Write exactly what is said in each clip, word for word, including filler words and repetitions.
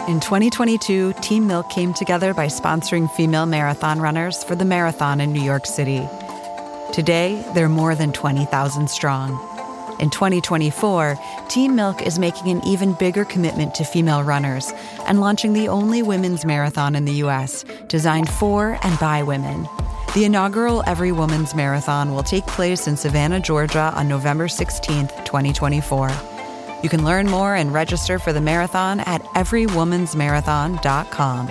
In twenty twenty-two, Team Milk came together by sponsoring female marathon runners for the marathon in New York City. Today, they're more than twenty thousand strong. In twenty twenty-four, Team Milk is making an even bigger commitment to female runners and launching the only women's marathon in the U S designed for and by women. The inaugural Every Woman's Marathon will take place in Savannah, Georgia on November sixteenth, twenty twenty-four. You can learn more and register for the marathon at every woman's marathon dot com.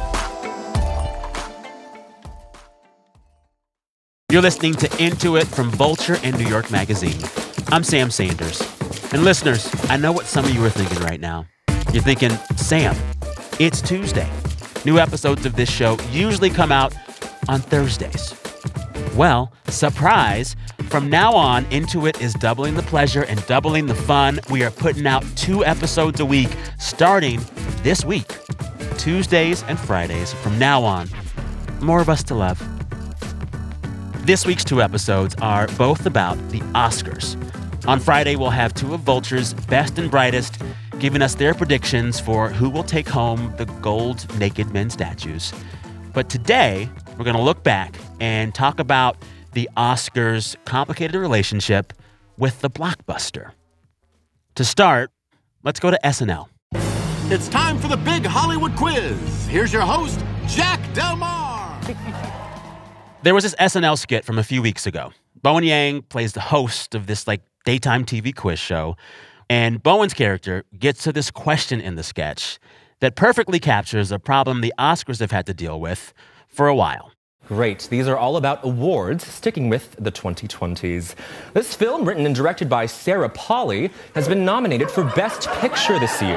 You're listening to Into It from Vulture and New York Magazine. I'm Sam Sanders. And listeners, I know what some of you are thinking right now. You're thinking, Sam, it's Tuesday. New episodes of this show usually come out on Thursdays. Well, surprise, from now on, Into It is doubling the pleasure and doubling the fun. We are putting out two episodes a week starting this week. Tuesdays and Fridays from now on. More of us to love. This week's two episodes are both about the Oscars. On Friday, we'll have two of Vulture's best and brightest giving us their predictions for who will take home the gold naked men statues. But today, we're going to look back and talk about the Oscars' complicated relationship with the blockbuster. To start, let's go to S N L. It's time for the big Hollywood quiz. Here's your host, Jack Del Mar. There was this S N L skit from a few weeks ago. Bowen Yang plays the host of this, like, daytime T V quiz show. And Bowen's character gets to this question in the sketch that perfectly captures a problem the Oscars have had to deal with for a while. Great. These are all about awards, sticking with the twenty twenties. This film, written and directed by Sarah Polley, has been nominated for Best Picture this year.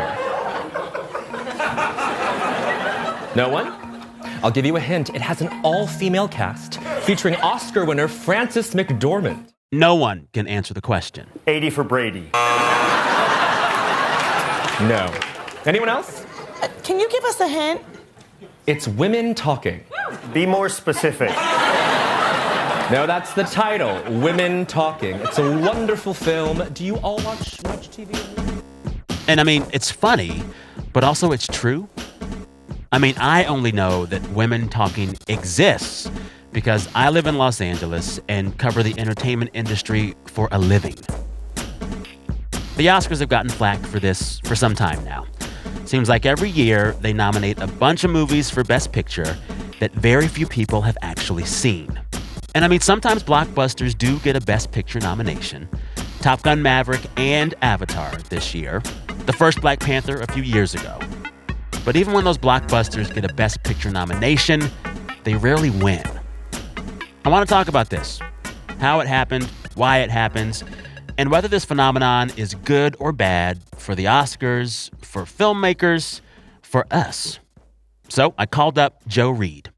No one? I'll give you a hint. It has an all-female cast featuring Oscar winner Frances McDormand. No one can answer the question. eighty for Brady. No. Anyone else? Uh, can you give us a hint? It's Women Talking. Be more specific. No, that's the title, Women Talking. It's a wonderful film. Do you all watch, watch T V? And I mean, it's funny, but also it's true. I mean, I only know that Women Talking exists because I live in Los Angeles and cover the entertainment industry for a living. The Oscars have gotten flack for this for some time now. Seems like every year they nominate a bunch of movies for Best Picture that very few people have actually seen. And I mean, sometimes blockbusters do get a Best Picture nomination. Top Gun Maverick and Avatar this year. The first Black Panther a few years ago. But even when those blockbusters get a Best Picture nomination, they rarely win. I want to talk about this. How it happened, why it happens, and whether this phenomenon is good or bad for the Oscars, for filmmakers, for us. So I called up Joe Reed.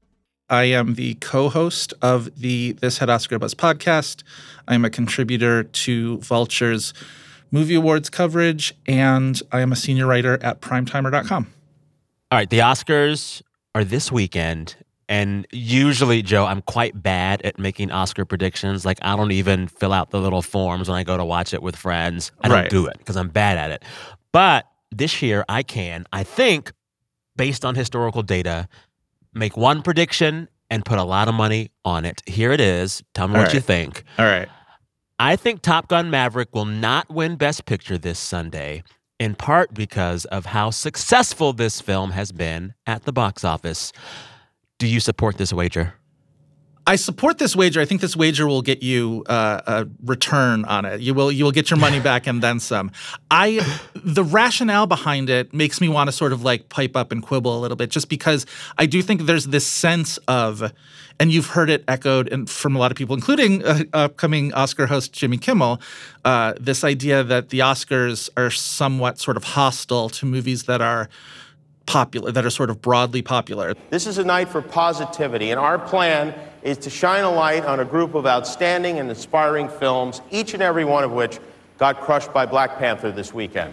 I am the co-host of the This Had Oscar Buzz podcast. I am a contributor to Vulture's Movie Awards coverage, and I am a senior writer at primetimer dot com. All right, the Oscars are this weekend. And usually, Joe, I'm quite bad at making Oscar predictions. Like, I don't even fill out the little forms when I go to watch it with friends. I don't right. do it because I'm bad at it. But this year, I can, I think, based on historical data, make one prediction and put a lot of money on it. Here it is. Tell me All what right. you think. All right. I think Top Gun Maverick will not win Best Picture this Sunday, in part because of how successful this film has been at the box office. Do you support this wager? I support this wager. I think this wager will get you uh, a return on it. You will you will get your money back and then some. I the rationale behind it makes me want to sort of like pipe up and quibble a little bit, just because I do think there's this sense of, and you've heard it echoed in, from a lot of people, including uh, upcoming Oscar host Jimmy Kimmel, uh, this idea that the Oscars are somewhat sort of hostile to movies that are popular, that are sort of broadly popular. This is a night for positivity, and our plan is to shine a light on a group of outstanding and inspiring films, each and every one of which got crushed by Black Panther this weekend.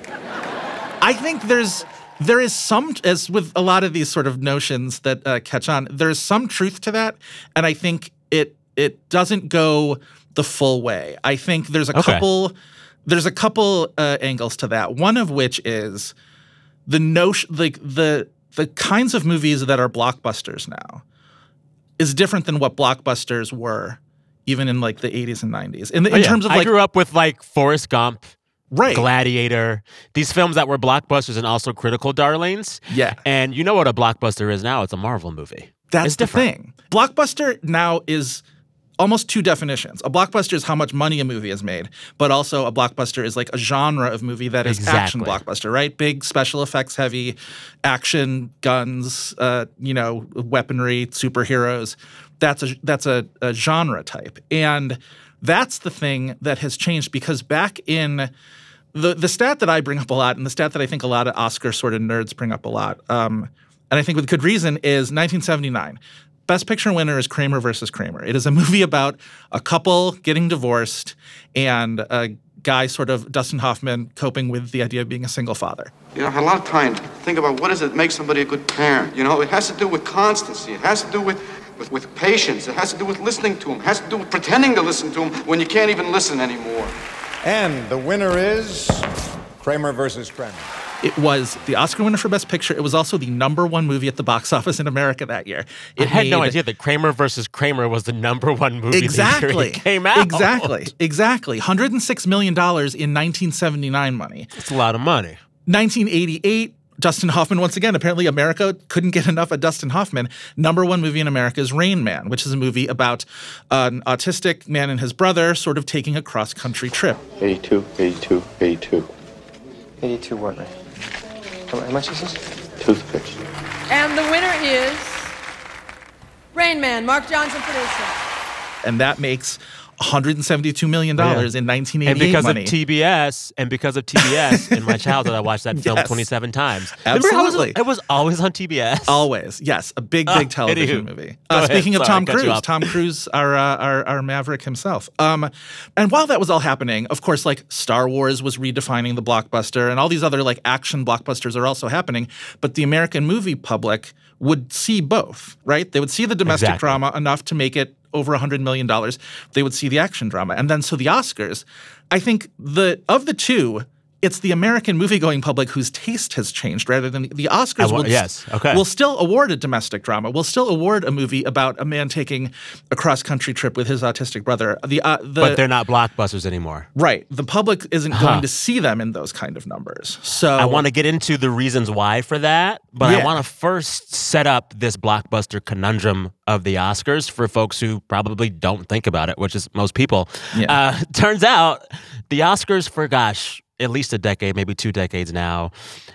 I think there's there is some, as with a lot of these sort of notions that uh, catch on, there's some truth to that, and I think it it doesn't go the full way. I think there's a Okay. couple there's a couple uh, angles to that. One of which is the notion, like the the kinds of movies that are blockbusters now is different than what blockbusters were even in like the eighties and nineties. In, the, in oh, yeah. terms of like, I grew up with like Forrest Gump, right. Gladiator, these films that were blockbusters and also critical darlings. Yeah. And you know what a blockbuster is now? It's a Marvel movie. That's it's the different. thing. Blockbuster now is almost two definitions. A blockbuster is how much money a movie has made, but also a blockbuster is like a genre of movie that is exactly. action blockbuster, right? Big special effects heavy, action, guns, uh, you know, weaponry, superheroes. That's a that's a, a genre type. And that's the thing that has changed because back in the the stat that I bring up a lot and the stat that I think a lot of Oscar sort of nerds bring up a lot, um, and I think with good reason, is nineteen seventy-nine. Best Picture winner is Kramer versus Kramer. It is a movie about a couple getting divorced and a guy sort of, Dustin Hoffman, coping with the idea of being a single father. You know, I had a lot of time to think about what does it make somebody a good parent. You know, it has to do with constancy. It has to do with, with, with patience. It has to do with listening to him. It has to do with pretending to listen to him when you can't even listen anymore. And the winner is Kramer versus Kramer. It was the Oscar winner for Best Picture. It was also the number one movie at the box office in America that year. It I had made, no idea that Kramer versus Kramer was the number one movie exactly, the year it came out. Exactly. Exactly. one hundred six million dollars in nineteen seventy-nine money. That's a lot of money. nineteen eighty-eight, Dustin Hoffman, once again, apparently America couldn't get enough of Dustin Hoffman. Number one movie in America is Rain Man, which is a movie about an autistic man and his brother sort of taking a cross-country trip. eighty-two, eighty-two, eighty-two. eighty-two what, right? How much is this? Toothpicks. And the winner is Rain Man, Mark Johnson producer. And that makes one hundred seventy-two million dollars yeah. in nineteen eighty-eight And because money. of T B S, and because of T B S, in my childhood, I watched that film Yes. twenty-seven times. Absolutely. Remember how it was, it was always on T B S? Always. Yes. A big, big Oh, television anywho. movie. Go Uh, ahead. speaking of Sorry, Tom I cut you Cruise, off. Tom Cruise, our, uh, our, our Maverick himself. Um, and while that was all happening, of course, like Star Wars was redefining the blockbuster and all these other like action blockbusters are also happening. But the American movie public would see both, right? They would see the domestic Exactly. drama enough to make it over one hundred million dollars. They would see the action drama. And then so the Oscars, I think the of the two, it's the American movie-going public whose taste has changed rather than the Oscars I wa- will, yes, okay. will still award a domestic drama. Will still award a movie about a man taking a cross-country trip with his autistic brother. The, uh, the But they're not blockbusters anymore. Right. The public isn't Huh. going to see them in those kind of numbers. So I want to get into the reasons why for that, but I Yeah. want to first set up this blockbuster conundrum of the Oscars for folks who probably don't think about it, which is most people. Yeah. Uh, turns out the Oscars for, gosh, at least a decade, maybe two decades now,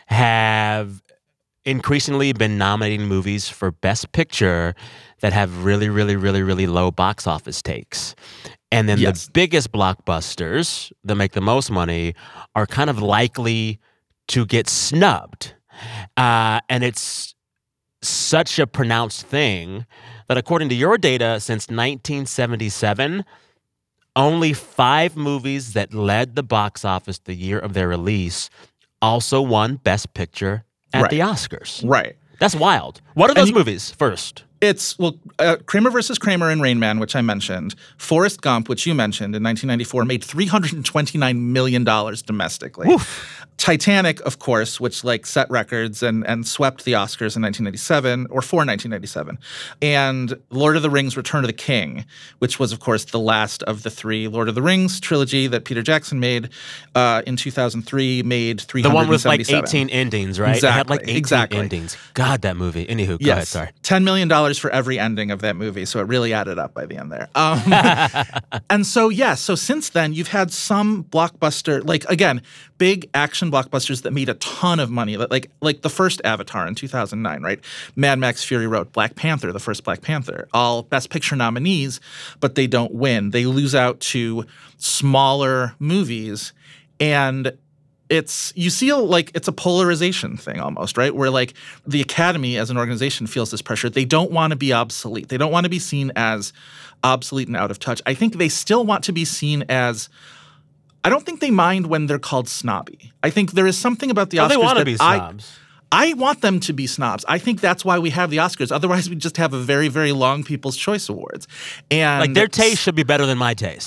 have increasingly been nominating movies for Best Picture that have really, really, really, really low box office takes. And then Yes. the biggest blockbusters that make the most money are kind of likely to get snubbed. Uh, and it's such a pronounced thing that according to your data, since nineteen seventy-seven, only five movies that led the box office the year of their release also won Best Picture at Right. the Oscars. right. That's wild. What are And those you- movies first? It's, well, uh, Kramer versus Kramer and Rain Man, which I mentioned. Forrest Gump, which you mentioned in nineteen ninety-four, made three hundred twenty-nine million dollars domestically. Titanic, of course, which like set records and, and swept the Oscars in nineteen ninety-seven, or for nineteen ninety-seven. And Lord of the Rings, Return of the King, which was, of course, the last of the three Lord of the Rings trilogy that Peter Jackson made uh, in two thousand three, made three The hundred one with like seventy-seven. eighteen endings, right? It had like Exactly, eighteen exactly. endings. God, that movie. Anywho, go Yes. ahead, sorry. ten million dollars for every ending of that movie. So it really added up by the end there. Um, and so, yeah, so since then, you've had some blockbuster, like, again, big action blockbusters that made a ton of money. Like, like the first Avatar in two thousand nine, right? Mad Max Fury Road, Black Panther, the first Black Panther, all Best Picture nominees, but they don't win. They lose out to smaller movies. And it's you see like it's a polarization thing almost, right? Where like the Academy as an organization feels this pressure. They don't want to be obsolete. They don't want to be seen as obsolete and out of touch. I think they still want to be seen as I don't think they mind when they're called snobby. I think there is something about the Oh, Oscars they want to that be I, snobs. I want them to be snobs. I think that's why we have the Oscars. Otherwise, we just have a very, very long People's Choice Awards. And Like their taste should be better than my taste.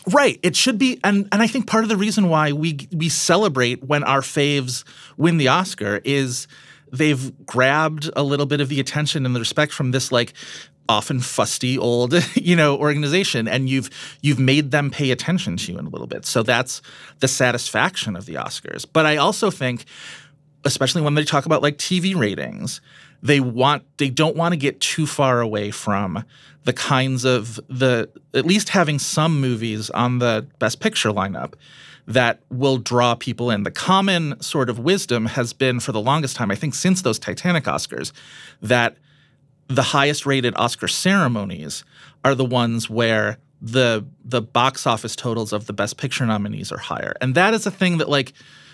Right. It should be, and and I think part of the reason why we we celebrate when our faves win the Oscar is they've grabbed a little bit of the attention and the respect from this like often fusty old, you know, organization, and you've you've made them pay attention to you in a little bit. So that's the satisfaction of the Oscars. But I also think, especially when they talk about like T V ratings, they want they don't want to get too far away from the kinds of the at least having some movies on the Best Picture lineup that will draw people in. The common sort of wisdom has been for the longest time, I think since those Titanic Oscars, that the highest rated Oscar ceremonies are the ones where the the box office totals of the Best Picture nominees are higher. And that is a thing that like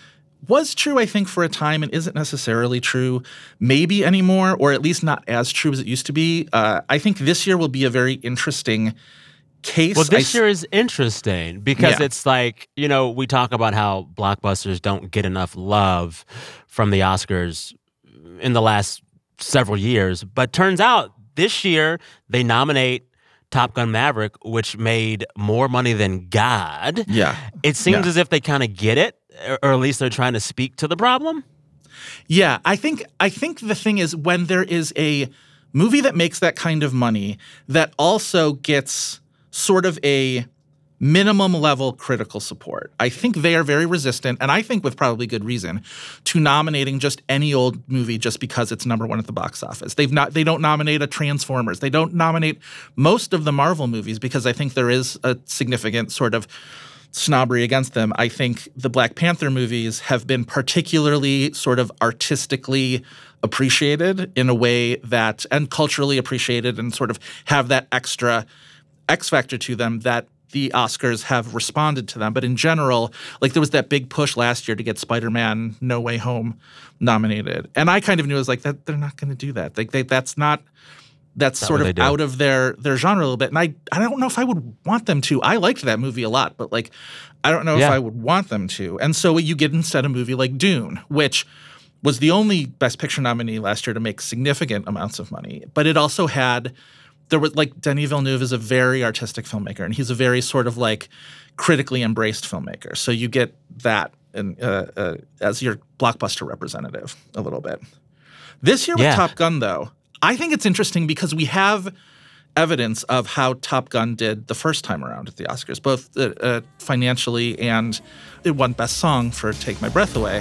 was true, I think, for a time and isn't necessarily true maybe anymore, or at least not as true as it used to be. Uh, I think this year will be a very interesting case. Well, this I, year is interesting because yeah. it's like, you know, we talk about how blockbusters don't get enough love from the Oscars in the last several years. But turns out this year they nominate Top Gun Maverick, which made more money than God. Yeah. It seems yeah. as if they kind of get it, or at least they're trying to speak to the problem. Yeah, I think I think the thing is when there is a movie that makes that kind of money that also gets sort of a minimum level critical support, I think they are very resistant, and I think with probably good reason, to nominating just any old movie just because it's number one at the box office. They've not they don't nominate a Transformers. They don't nominate most of the Marvel movies because I think there is a significant sort of snobbery against them. I think the Black Panther movies have been particularly sort of artistically appreciated in a way that, and culturally appreciated and sort of have that extra X factor to them that the Oscars have responded to them. But in general, like there was that big push last year to get Spider-Man No Way Home nominated. And I kind of knew it was like that they're not going to do that. Like they, that's not That's Not sort of what they do. out of their their genre a little bit. And I, I don't know if I would want them to. I liked that movie a lot, but like I don't know Yeah. if I would want them to. And so what you get instead a movie like Dune, which was the only Best Picture nominee last year to make significant amounts of money. But it also had there was like Denis Villeneuve is a very artistic filmmaker, and he's a very sort of like critically embraced filmmaker. So you get that in, uh, uh, as your blockbuster representative a little bit. This year with Yeah. Top Gun, though, I think it's interesting because we have evidence of how Top Gun did the first time around at the Oscars, both uh, uh, financially and it won Best Song for Take My Breath Away.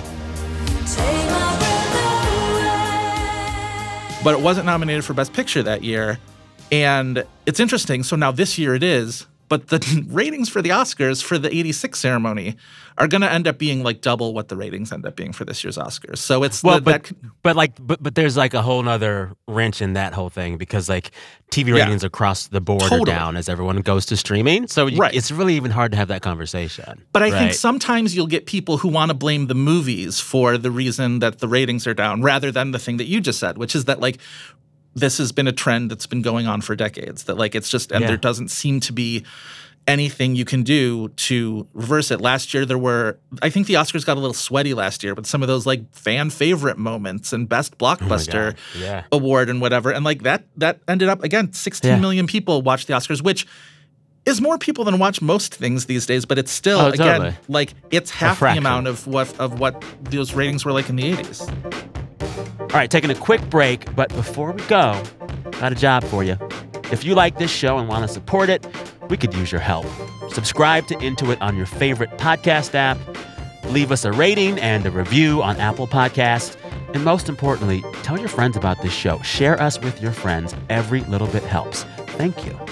But it wasn't nominated for Best Picture that year. And it's interesting. So now this year it is. But the ratings for the Oscars for the eighty-six ceremony are going to end up being like double what the ratings end up being for this year's Oscars. So it's Well, the, but that, but like but but there's like a whole nother wrench in that whole thing because like T V Yeah. ratings across the board Totally. are down as everyone goes to streaming. So you, Right. it's really even hard to have that conversation. But I think right? sometimes you'll get people who want to blame the movies for the reason that the ratings are down rather than the thing that you just said, which is that like this has been a trend that's been going on for decades, that like it's just and Yeah. there doesn't seem to be anything you can do to reverse it. Last year there were I think the Oscars got a little sweaty last year with some of those like fan favorite moments and best blockbuster God. Yeah. award and whatever. And like that that ended up again sixteen Yeah. million people watched the Oscars, which is more people than watch most things these days, but it's still Oh, again totally. like it's half the fraction. amount of what of what those ratings were like in the eighties. All right, taking a quick break, but before we go, got a job for you. If you like this show and want to support it, we could use your help. Subscribe to Intuit on your favorite podcast app. Leave us a rating and a review on Apple Podcasts. And most importantly, tell your friends about this show. Share us with your friends. Every little bit helps. Thank you.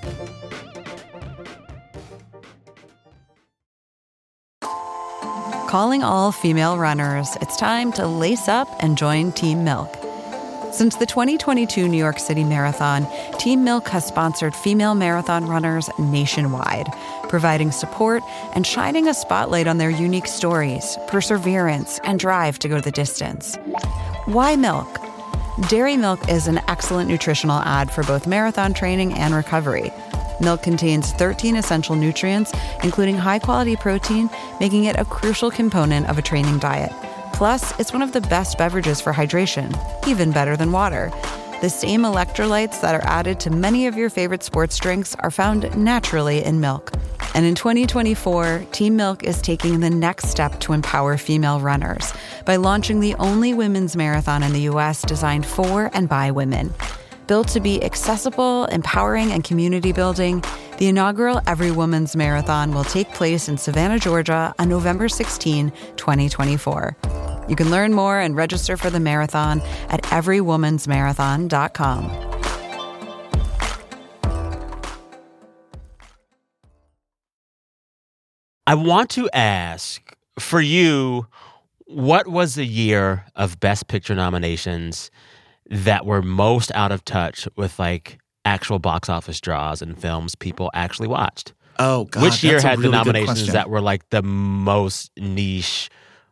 Calling all female runners, it's time to lace up and join Team Milk. Since the twenty twenty-two New York City Marathon, Team Milk has sponsored female marathon runners nationwide, providing support and shining a spotlight on their unique stories, perseverance, and drive to go the distance. Why milk? Dairy milk is an excellent nutritional ad for both marathon training and recovery. Milk contains thirteen essential nutrients, including high-quality protein, making it a crucial component of a training diet. Plus, it's one of the best beverages for hydration, even better than water. The same electrolytes that are added to many of your favorite sports drinks are found naturally in milk. And in twenty twenty-four, Team Milk is taking the next step to empower female runners by launching the only women's marathon in the U S designed for and by women. Built to be accessible, empowering, and community building, the inaugural Every Woman's Marathon will take place in Savannah, Georgia on November sixteenth, twenty twenty-four. You can learn more and register for the marathon at every womans marathon dot com. I want to ask, for you, what was the year of Best Picture nominations that were most out of touch with, like, actual box office draws and films people actually watched? Oh, God, Which year that's a had really the good nominations question. that were, like, the most niche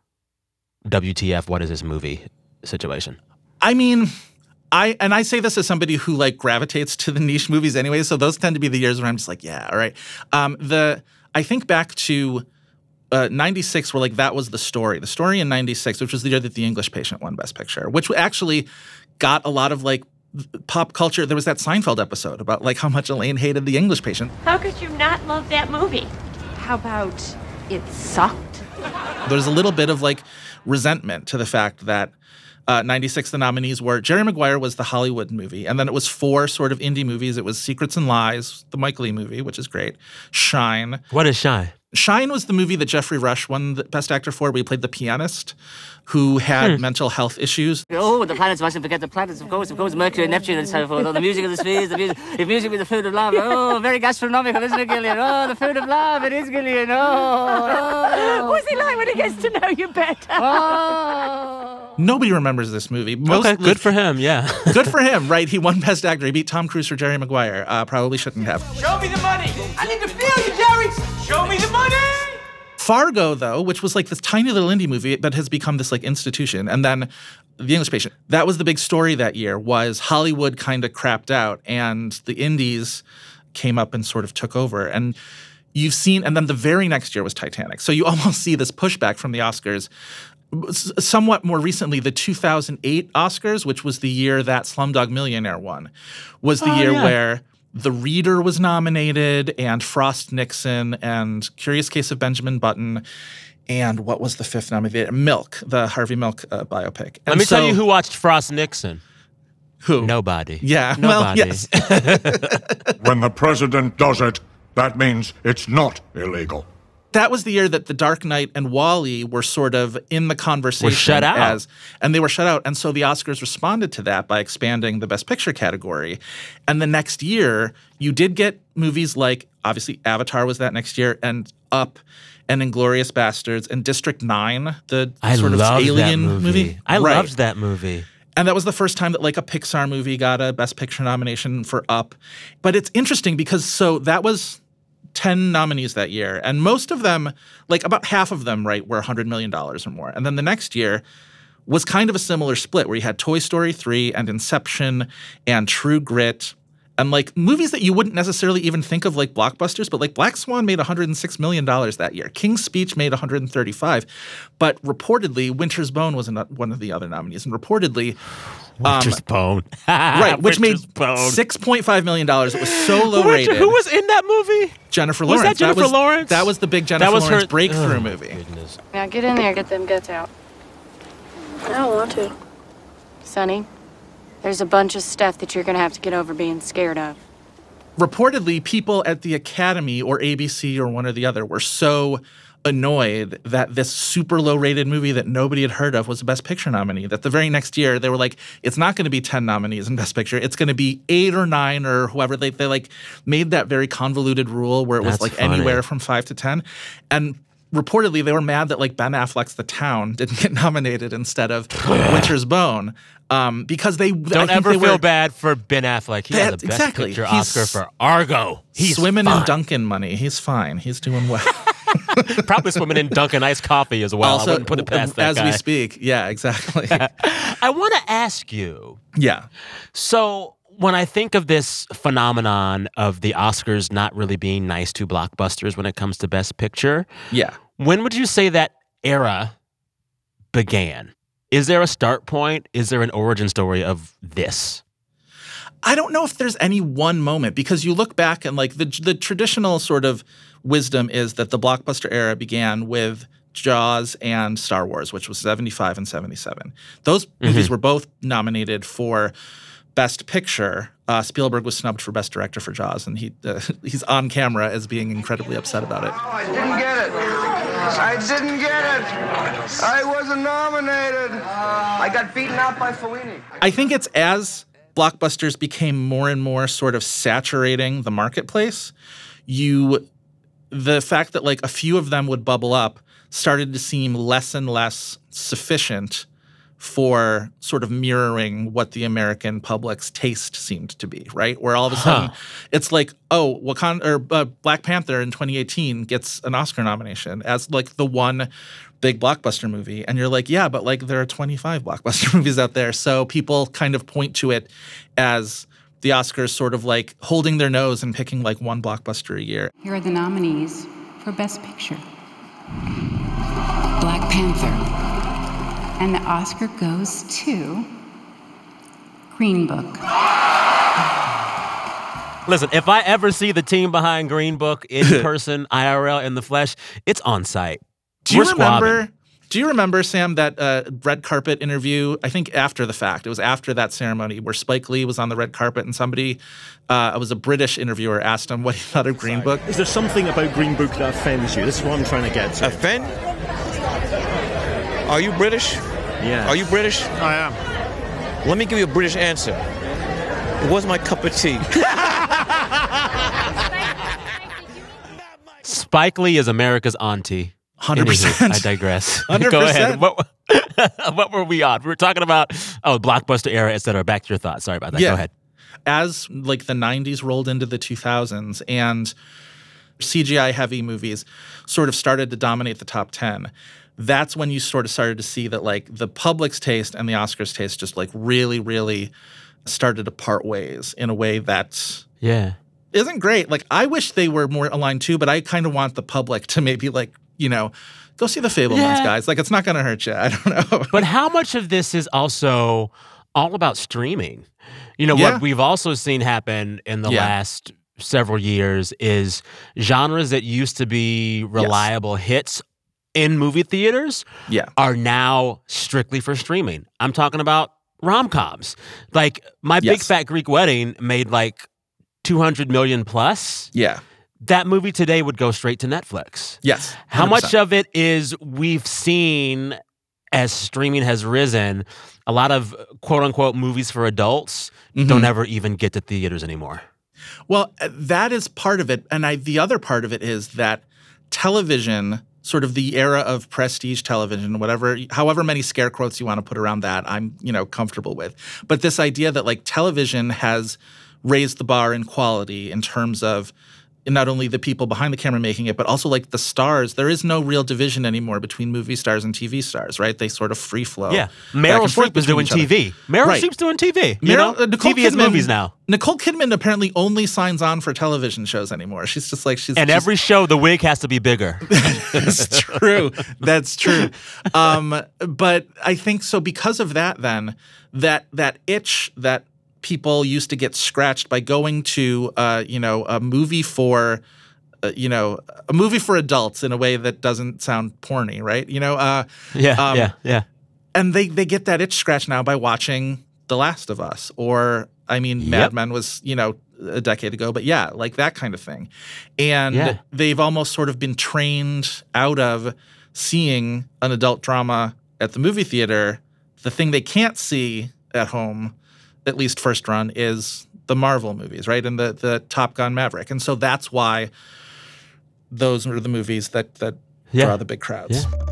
W T F, what is this movie situation? I mean, I and I say this as somebody who, like, gravitates to the niche movies anyway, so those tend to be the years where I'm just like, yeah, all right. Um, the I think back to uh, ninety-six, where, like, that was the story. The story in ninety-six, which was the year that The English Patient won Best Picture, which actually got a lot of, like, pop culture. There was that Seinfeld episode about, like, how much Elaine hated The English Patient. How could you not love that movie? How about it sucked? There's a little bit of, like, resentment to the fact that uh, ninety-six, the nominees were Jerry Maguire was the Hollywood movie, and then it was four sort of indie movies. It was Secrets and Lies, the Mike Leigh movie, which is great. Shine. What is Shine? Shine was the movie that Jeffrey Rush won the Best Actor for, where he played the pianist who had Hmm. mental health issues. Oh, the planets, mustn't forget the planets, of course, of course, Mercury and Neptune and so forth. Oh, the music of the spheres, the music, if music be the food of love. Oh, very gastronomical, isn't it, Gillian? Oh, the food of love, it is, Gillian. Oh, oh. What's he like when he gets to know you better? Oh. Nobody remembers this movie. Most, Okay, good for him, yeah. Good for him, right? He won Best Actor. He beat Tom Cruise for Jerry Maguire. Uh, probably shouldn't have. Show me the money. I need to feel you, Jerry. Show me the money. Fargo, though, which was like this tiny little indie movie that has become this like institution, and then The English Patient. That was the big story that year, was Hollywood kind of crapped out and the indies came up and sort of took over. And you've seen, and then the very next year was Titanic. So you almost see this pushback from the Oscars. S- somewhat more recently, the two thousand eight Oscars, which was the year that Slumdog Millionaire won, was the Oh, year yeah. where The Reader was nominated, and Frost Nixon, and Curious Case of Benjamin Button, and what was the fifth nomination? Milk, the Harvey Milk uh, biopic. Let And me tell so- you who watched Frost Nixon. Who? Nobody. Yeah, well, Nobody. yes. When the president does it, that means it's not illegal. That was the year that The Dark Knight and WALL-E were sort of in the conversation. Were shut out. As, and they were shut out. And so the Oscars responded to that by expanding the Best Picture category. And the next year, you did get movies like, obviously, Avatar was that next year, and Up, and Inglourious Bastards, and District nine, the I sort of loved alien that movie. I Right. loved that movie. And that was the first time that like a Pixar movie got a Best Picture nomination for Up. But it's interesting because so that was ten nominees that year. And most of them, like about half of them, right, were one hundred million dollars or more. And then the next year was kind of a similar split where you had Toy Story three and Inception and True Grit and like movies that you wouldn't necessarily even think of like blockbusters, but like Black Swan made one hundred six million dollars that year. King's Speech made one hundred thirty-five. But reportedly, Winter's Bone was an- one of the other nominees. And reportedly, Winter's um, Bone. right, which Winter's made Bone. six point five million dollars. It was so low Winter- rated. Who was in that movie? Jennifer Was Lawrence. that Jennifer was, Lawrence? That was the big Jennifer That was Lawrence her- breakthrough oh, movie. goodness. Now get in there, get them guts out. I don't want to. Sonny, there's a bunch of stuff that you're gonna have to get over being scared of. Reportedly, people at the Academy or A B C or one or the other were so annoyed that this super low-rated movie that nobody had heard of was a Best Picture nominee, that the very next year they were like, it's not going to be ten nominees in Best Picture. It's going to be eight or nine or whoever. They, they like made that very convoluted rule where it was That's like funny. anywhere from five to ten. And reportedly, they were mad that like Ben Affleck's The Town didn't get nominated instead of Winter's Bone um, because they I Don't think ever they feel were, bad for Ben Affleck. He has a That- Best exactly. Picture He's- Oscar for Argo. He's swimming fine. in Dunkin' money. He's fine. He's doing well. Probably swimming in Dunkin' iced coffee as well. Also, I wouldn't put it past that as guy. we speak. Yeah, exactly. I want to ask you. Yeah. So when I think of this phenomenon of the Oscars not really being nice to blockbusters when it comes to Best Picture, Yeah. when would you say that era began? Is there a start point? Is there an origin story of this? I don't know if there's any one moment because you look back and like the the traditional sort of wisdom is that the blockbuster era began with Jaws and Star Wars, which was seventy-five and seventy-seven. Those mm-hmm. movies were both nominated for Best Picture. Uh, Spielberg was snubbed for Best Director for Jaws, and he uh, he's on camera as being incredibly upset about it. Oh, I didn't get it. I didn't get it. I wasn't nominated. I got beaten out by Fellini. I think it's as blockbusters became more and more sort of saturating the marketplace, you the fact that like a few of them would bubble up started to seem less and less sufficient for sort of mirroring what the American public's taste seemed to be, right? Where all of a sudden huh. it's like, oh, Wakanda or uh, Black Panther in twenty eighteen gets an Oscar nomination as like the one big blockbuster movie. And you're like, yeah, but like there are twenty-five blockbuster movies out there. So people kind of point to it as the Oscars sort of like holding their nose and picking like one blockbuster a year. Here are the nominees for Best Picture. Black Panther. And the Oscar goes to Green Book. Listen, if I ever see the team behind Green Book in person, I R L, in the flesh, it's on site. Do you We're remember? squabbing. Do you remember, Sam, that uh, red carpet interview? I think after the fact, it was after that ceremony where Spike Lee was on the red carpet and somebody, uh, it was a British interviewer, asked him what he thought of Green Book. Is there something about Green Book that offends you? This is what I'm trying to get to. Offend? Are you British? Yeah. Are you British? I am. Let me give you a British answer. It was my cup of tea. Spike Lee is America's auntie. one hundred percent. Anywho, I digress. one hundred percent. Go ahead. What, what were we on? We were talking about, oh, blockbuster era, et cetera. Back to your thoughts. Sorry about that. Yeah. Go ahead. As like the nineties rolled into the two thousands and C G I heavy movies sort of started to dominate the top ten, that's when you sort of started to see that like the public's taste and the Oscars taste just like really, really started to part ways in a way that yeah isn't great. Like I wish they were more aligned too, but I kind of want the public to maybe like, you know, go see The Fabelmans, yeah. guys. Like it's not going to hurt you. I don't know. But how much of this is also all about streaming? You know, Yeah. what we've also seen happen in the Yeah. last several years is genres that used to be reliable hits in movie theaters Yeah. are now strictly for streaming. I'm talking about rom-coms. Like My Big Yes. Fat Greek Wedding made like two hundred million plus. Yeah. That movie today would go straight to Netflix. Yes. How much one hundred percent. of it is we've seen as streaming has risen, a lot of quote-unquote movies for adults Mhm. don't ever even get to theaters anymore. Well, uh, that is part of it. And I, the other part of it is that television, sort of the era of prestige television, whatever, however many scare quotes you want to put around that, I'm, you know, comfortable with. But this idea that like television has raised the bar in quality in terms of not only the people behind the camera making it, but also like the stars. There is no real division anymore between movie stars and T V stars, right? They sort of free flow. Yeah. back Meryl and forth Streep is between doing each other. T V. Meryl Right. Streep's doing T V. You Meryl, know? uh, Nicole T V is Kidman- movies now. Nicole Kidman apparently only signs on for television shows anymore. She's just like she's And she's, every show, the wig has to be bigger. That's true. That's true. Um, but I think so because of that, then that that itch that people used to get scratched by going to, uh, you know, a movie for, uh, you know, a movie for adults in a way that doesn't sound porny, right? You know, uh, Yeah, um, yeah, yeah. And they they get that itch scratched now by watching The Last of Us, or I mean, Yep. Mad Men was, you know, a decade ago, but yeah, like that kind of thing. And Yeah. they've almost sort of been trained out of seeing an adult drama at the movie theater. The thing they can't see at home, at least first run, is the Marvel movies, right? And the the Top Gun Maverick. And so that's why those are the movies that that Yeah. draw the big crowds. Yeah.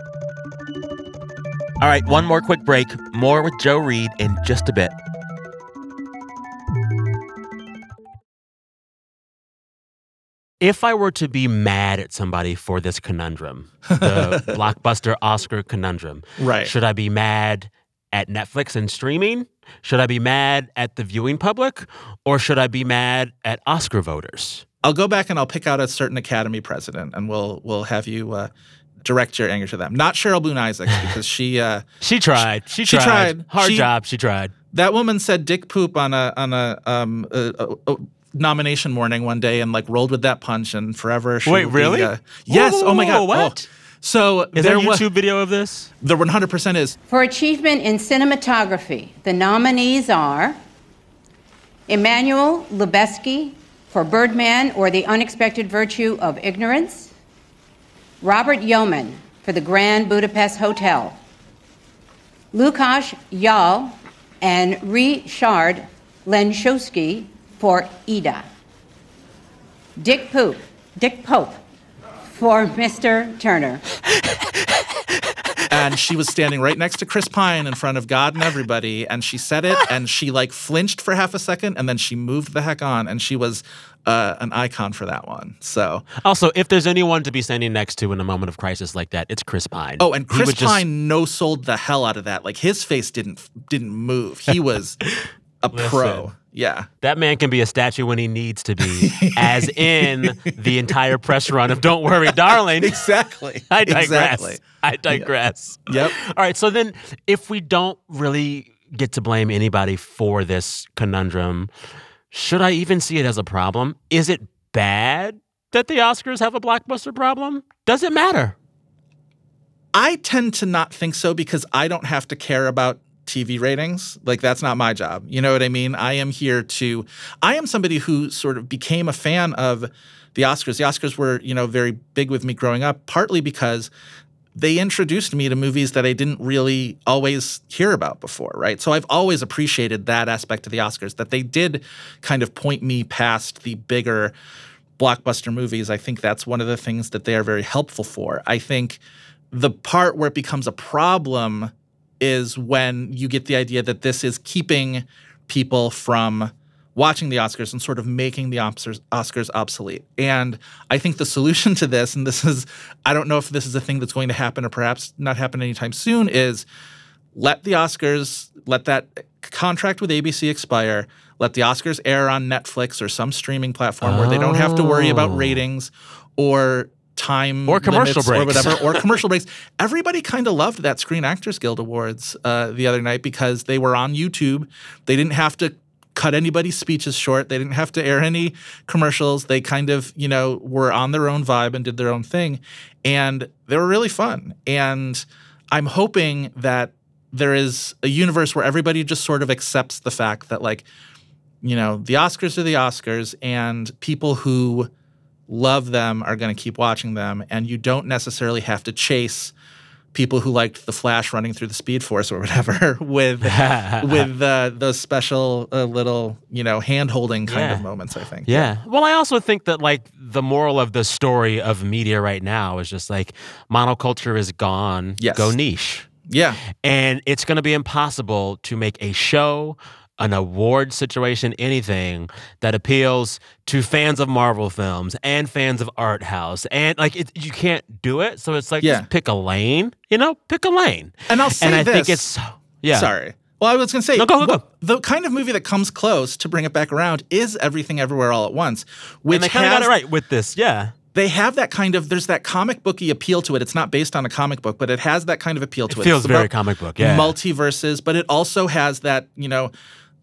All right, one more quick break. More with Joe Reed in just a bit. If I were to be mad at somebody for this conundrum, the blockbuster Oscar conundrum, Right. should I be mad at Netflix and streaming? Should I be mad at the viewing public? Or should I be mad at Oscar voters? I'll go back and I'll pick out a certain Academy president, and we'll we'll have you uh, direct your anger to them. Not Cheryl Boone Isaacs, because she uh, She tried. She, She tried. tried. Hard She- job. She tried. That woman said dick poop on a on a, um, a, a, a nomination morning one day and like rolled with that punch and forever. She Wait, will really? Be, uh, yes. Whoa, oh my God. What? Oh. So is there there a wa- YouTube video of this? There one hundred percent is. For achievement in cinematography, the nominees are Emmanuel Lubezki for Birdman or The Unexpected Virtue of Ignorance, Robert Yeoman for The Grand Budapest Hotel, Lukasz Yal and Richard Lenshowski for Ida, Dick Pope, Dick Pope for Mister Turner. And she was standing right next to Chris Pine in front of God and everybody. And she said it and she like flinched for half a second and then she moved the heck on. And she was uh, an icon for that one. So Also, if there's anyone to be standing next to in a moment of crisis like that, it's Chris Pine. Oh, and He Chris would just- Pine no-sold the hell out of that. Like his face didn't didn't move. He was a pro. Listen. Yeah. That man can be a statue when he needs to be, as in the entire press run of Don't Worry, Darling. Exactly. I digress. Exactly. I digress. Yep. All right, so then if we don't really get to blame anybody for this conundrum, should I even see it as a problem? Is it bad that the Oscars have a blockbuster problem? Does it matter? I tend to not think so because I don't have to care about T V ratings. Like, that's not my job. You know what I mean? I am here to – I am somebody who sort of became a fan of the Oscars. The Oscars were, you know, very big with me growing up, partly because they introduced me to movies that I didn't really always hear about before, right? So I've always appreciated that aspect of the Oscars, that they did kind of point me past the bigger blockbuster movies. I think that's one of the things that they are very helpful for. I think the part where it becomes a problem – is when you get the idea that this is keeping people from watching the Oscars and sort of making the Oscars, Oscars obsolete. And I think the solution to this, and this is, I don't know if this is a thing that's going to happen or perhaps not happen anytime soon, is let the Oscars, let that contract with A B C expire, let the Oscars air on Netflix or some streaming platform oh. where they don't have to worry about ratings or time or commercial limits breaks or whatever, or commercial breaks. Everybody kind of loved that Screen Actors Guild Awards uh, the other night because they were on YouTube. They didn't have to cut anybody's speeches short. They didn't have to air any commercials. They kind of, you know, were on their own vibe and did their own thing. And they were really fun. And I'm hoping that there is a universe where everybody just sort of accepts the fact that, like, you know, the Oscars are the Oscars and people who love them are going to keep watching them, and you don't necessarily have to chase people who liked The Flash running through the Speed Force or whatever with with uh, those special uh, little, you know, hand-holding kind yeah. of moments, I think. Yeah. yeah. Well, I also think that, like, the moral of the story of media right now is just, like, monoculture is gone. Yes. Go niche. Yeah. And it's going to be impossible to make a show, an award situation, anything that appeals to fans of Marvel films and fans of art house. And, like, it, you can't do it. So it's like, yeah. just pick a lane, you know, pick a lane. And I'll say and I this. think it's, yeah. Sorry. Well, I was going to say, no, go, go, go. the kind of movie that comes close to bring it back around is Everything Everywhere All at Once. Which and they kind of got it right with this, yeah. They have that kind of, there's that comic booky appeal to it. It's not based on a comic book, but it has that kind of appeal to it. It feels it's very comic book, yeah. Multiverses, but it also has that, you know,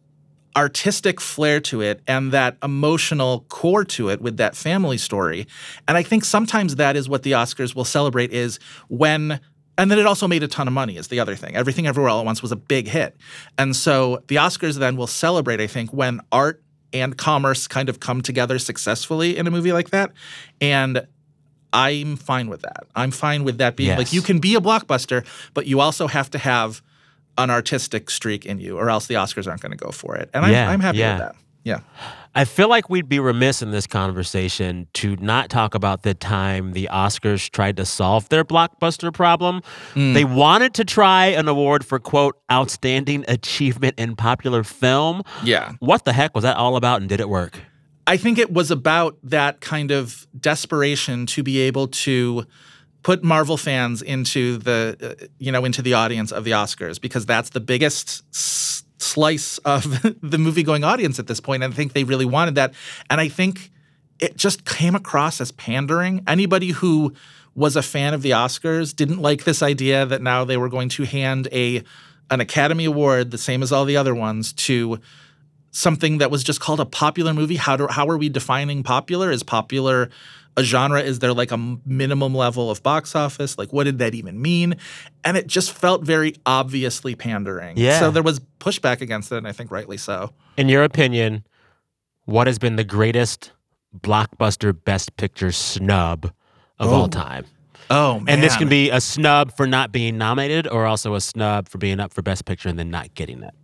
artistic flair to it and that emotional core to it with that family story. And I think sometimes that is what the Oscars will celebrate is when – and then it also made a ton of money is the other thing. Everything Everywhere All at Once was a big hit. And so the Oscars then will celebrate, I think, when art and commerce kind of come together successfully in a movie like that. And I'm fine with that. I'm fine with that being yes. like you can be a blockbuster, but you also have to have an artistic streak in you or else the Oscars aren't going to go for it. And I'm, yeah, I'm happy yeah. with that. Yeah. I feel like we'd be remiss in this conversation to not talk about the time the Oscars tried to solve their blockbuster problem. Mm. They wanted to try an award for, quote, outstanding achievement in popular film. Yeah. What the heck was that all about, and did it work? I think it was about that kind of desperation to be able to put Marvel fans into the, uh, you know, into the audience of the Oscars because that's the biggest s- slice of the movie-going audience at this point. And I think they really wanted that. And I think it just came across as pandering. Anybody who was a fan of the Oscars didn't like this idea that now they were going to hand a an Academy Award, the same as all the other ones, to something that was just called a popular movie. How do how are we defining popular? Is popular a genre? Is there like a minimum level of box office? Like, what did that even mean? And it just felt very obviously pandering. Yeah. So there was pushback against it, and I think rightly so. In your opinion, what has been the greatest blockbuster Best Picture snub of Oh. all time? Oh, man. And this can be a snub for not being nominated or also a snub for being up for Best Picture and then not getting it.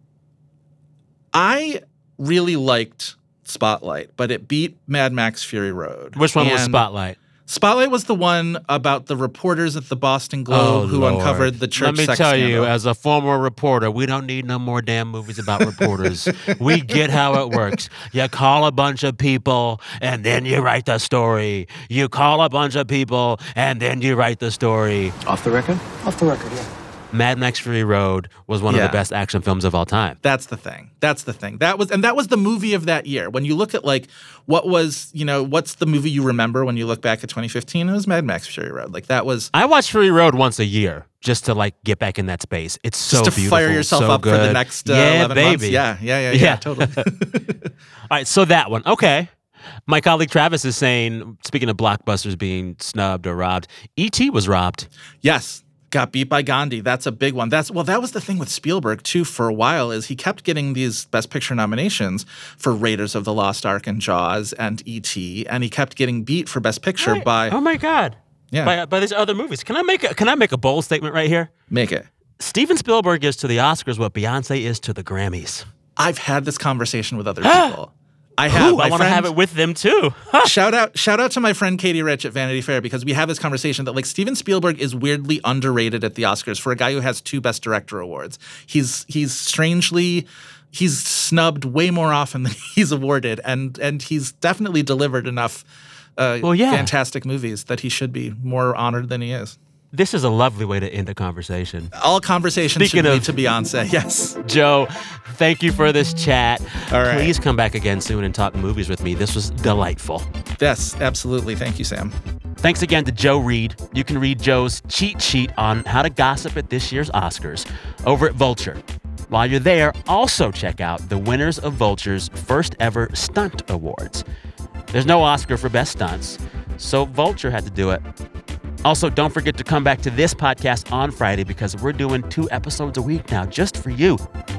I really liked Spotlight, but it beat Mad Max Fury Road. Which one was And Spotlight? Spotlight was the one about the reporters at the Boston Globe who Lord. uncovered the church Let me sex tell scandal. you, as a former reporter, we don't need no more damn movies about reporters. We get how it works. You call a bunch of people, and then you write the story. You call a bunch of people, and then you write the story. Off the record? Off the record, yeah. Mad Max Fury Road was one Yeah. of the best action films of all time. That's the thing. That's the thing. That was, and that was the movie of that year. When you look at like what was, you know, what's the movie you remember when you look back at twenty fifteen? It was Mad Max Fury Road. Like that was I watch Fury Road once a year just to like get back in that space. It's so just to beautiful, fire yourself so up for good. the next uh, yeah, eleven baby. months. Yeah, yeah, yeah, yeah, Yeah. totally. All right, so that one. Okay. My colleague Travis is saying, speaking of blockbusters being snubbed or robbed, E T was robbed. Yes. Got beat by Gandhi. That's a big one. That's well, that was the thing with Spielberg too for a while is he kept getting these Best Picture nominations for Raiders of the Lost Ark and Jaws and E T, and he kept getting beat for Best Picture Right. by Oh my God. Yeah. By, by these other movies. Can I make a, can I make a bold statement right here? Make it. Steven Spielberg is to the Oscars what Beyonce is to the Grammys. I've had this conversation with other people. I have. Ooh, My I want to friend- have it with them too. shout out shout out to my friend Katie Rich at Vanity Fair because we have this conversation that like Steven Spielberg is weirdly underrated at the Oscars for a guy who has two Best Director awards. He's he's strangely he's snubbed way more often than he's awarded, and and he's definitely delivered enough uh, Well, yeah. fantastic movies that he should be more honored than he is. This is a lovely way to end a conversation. All conversations Speaking should lead of- to Beyonce. Yes. Joe, thank you for this chat. All right. Please come back again soon and talk movies with me. This was delightful. Yes, absolutely. Thank you, Sam. Thanks again to Joe Reed. You can read Joe's cheat sheet on how to gossip at this year's Oscars over at Vulture. While you're there, also check out the winners of Vulture's first ever Stunt Awards. There's no Oscar for Best Stunts, so Vulture had to do it. Also, don't forget to come back to this podcast on Friday because we're doing two episodes a week now just for you.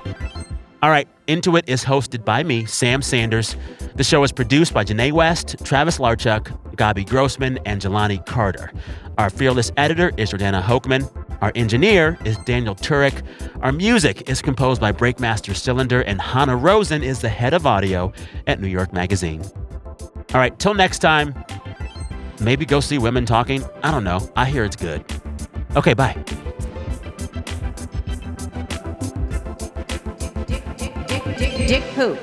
All right, Into It is hosted by me, Sam Sanders. The show is produced by Janae West, Travis Larchuk, Gabi Grossman, and Jelani Carter. Our fearless editor is Jordana Hochman. Our engineer is Daniel Turek. Our music is composed by Breakmaster Cylinder, and Hannah Rosen is the head of audio at New York Magazine. All right, till next time, maybe go see Women Talking. I don't know. I hear it's good. Okay, bye. Dick poop.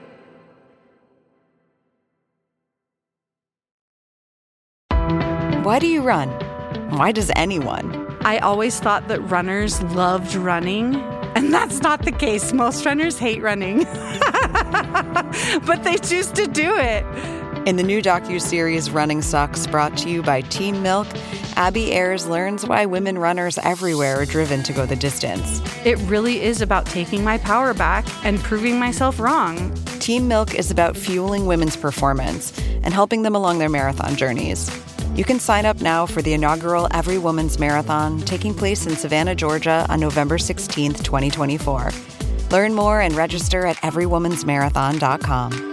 Why do you run? Why does anyone? I always thought that runners loved running, and that's not the case. Most runners hate running, but they choose to do it. In the new docuseries Running Sucks, brought to you by Team Milk, Abby Ayers learns why women runners everywhere are driven to go the distance. It really is about taking my power back and proving myself wrong. Team Milk is about fueling women's performance and helping them along their marathon journeys. You can sign up now for the inaugural Every Woman's Marathon taking place in Savannah, Georgia on November sixteenth, twenty twenty-four. Learn more and register at every woman's marathon dot com.